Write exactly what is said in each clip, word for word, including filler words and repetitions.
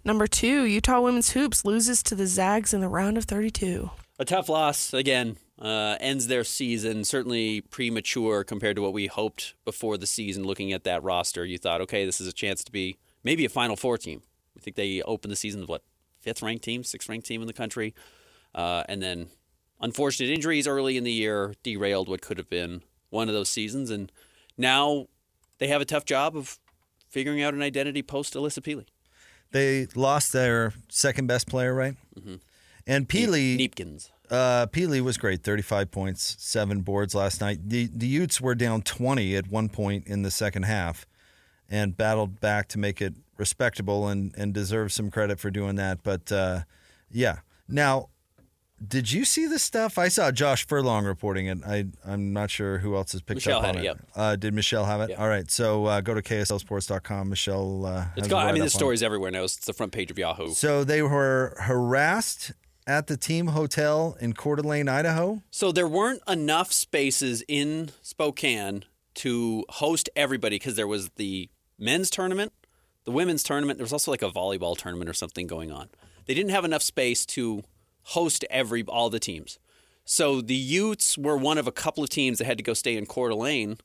Number two, Utah Women's Hoops loses to the Zags in the round of thirty-two. A tough loss, again, uh, ends their season, certainly premature compared to what we hoped before the season. Looking at that roster, you thought, okay, this is a chance to be maybe a Final Four team. I think they opened the season with, what, fifth-ranked team, sixth-ranked team in the country. Uh, and then unfortunate injuries early in the year derailed what could have been one of those seasons. And now they have a tough job of figuring out an identity post-Alyssa Peely. They lost their second-best player, right? Mm-hmm. And Peely, Neepkins. Uh, Peely was great, thirty-five points, seven boards last night. The the Utes were down twenty at one point in the second half and battled back to make it respectable and, and deserve some credit for doing that. But, uh, yeah. Now, did you see this stuff? I saw Josh Furlong reporting it. I, I'm not sure who else has picked Michelle up on had it, it. yep. Uh, did Michelle have it? Yep. All right. So uh, go to K S L sports dot com. Michelle uh, It's has got, a I mean, write-up this on it. story's everywhere now. It's the front page of Yahoo. So they were harassed at the team hotel in Coeur d'Alene, Idaho? So there weren't enough spaces in Spokane to host everybody because there was the men's tournament, the women's tournament. There was also like a volleyball tournament or something going on. They didn't have enough space to host every all the teams. So the Utes were one of a couple of teams that had to go stay in Coeur d'Alene,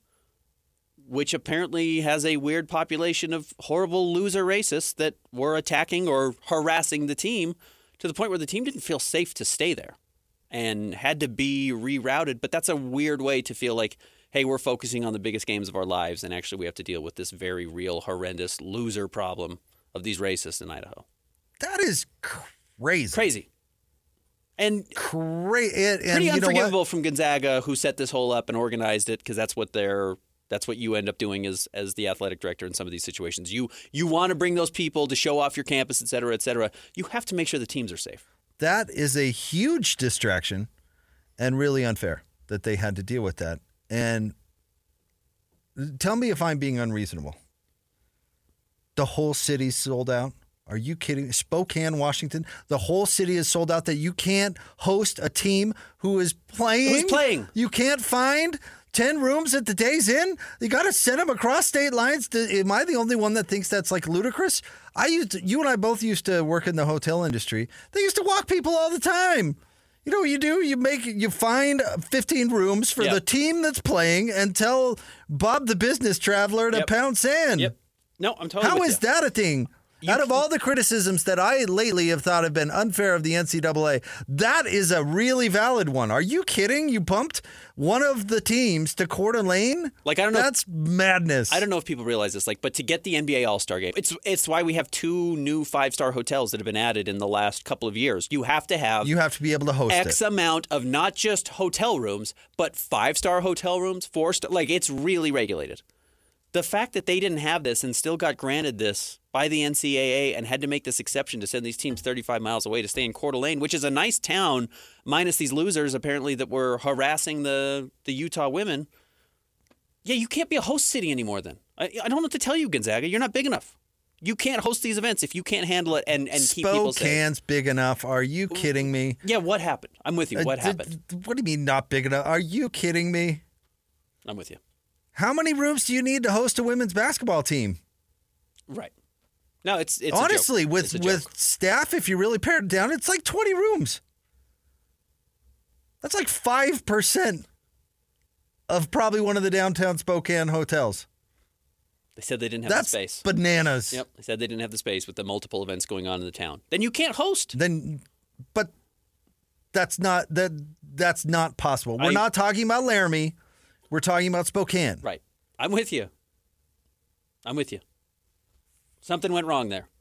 which apparently has a weird population of horrible loser racists that were attacking or harassing the team to the point where the team didn't feel safe to stay there and had to be rerouted. But that's a weird way to feel like, hey, we're focusing on the biggest games of our lives, and actually we have to deal with this very real, horrendous loser problem of these racists in Idaho. That is crazy. Crazy. And Crazy. And, and pretty you know unforgivable what? from Gonzaga, who set this whole up and organized it, because that's what they're That's what you end up doing as as the athletic director in some of these situations. You you want to bring those people to show off your campus, et cetera, et cetera. You have to make sure the teams are safe. That is a huge distraction and really unfair that they had to deal with that. And tell me if I'm being unreasonable. The whole city's sold out. Are you kidding? Spokane, Washington, the whole city is sold out that you can't host a team who is playing. Who's playing? You can't find ten rooms at the Days Inn? You got to send them across state lines? Am I the only one that thinks that's like ludicrous? I used to, you and I both used to work in the hotel industry. They used to walk people all the time. You know what you do? You make you find fifteen rooms for Yep. the team that's playing and tell Bob the business traveler to Yep. pound sand. Yep. No, I'm totally How with is you. that a thing? You Out of can- all the criticisms that I lately have thought have been unfair of the N C double A, that is a really valid one. Are you kidding? You pumped one of the teams to Coeur d'Alene? Like, I don't know- That's madness. I don't know if people realize this, like, but to get the N B A All-Star game, it's it's why we have two new five-star hotels that have been added in the last couple of years. You have to have You have to be able to host X it. amount of not just hotel rooms, but five-star hotel rooms, four-star. Like, it's really regulated. The fact that they didn't have this and still got granted this by the N C double A and had to make this exception to send these teams thirty-five miles away to stay in Coeur d'Alene, which is a nice town, minus these losers apparently that were harassing the, the Utah women. Yeah, you can't be a host city anymore then. I, I don't know what to tell you, Gonzaga. You're not big enough. You can't host these events if you can't handle it and, and keep people safe. Spokane's big enough. Are you kidding me? Yeah, what happened? I'm with you. What Uh, happened? d- What do you mean not big enough? Are you kidding me? I'm with you. How many rooms do you need to host a women's basketball team? Right. No, it's it's Honestly, a joke. with It's a with joke. staff, if you really pare it down, it's like twenty rooms. That's like five percent of probably one of the downtown Spokane hotels. They said they didn't have That's the space. bananas. Yep. They said they didn't have the space with the multiple events going on in the town. Then you can't host. Then, but that's not that that's not possible. We're I- not talking about Laramie. We're talking about Spokane. Right. I'm with you. I'm with you. Something went wrong there.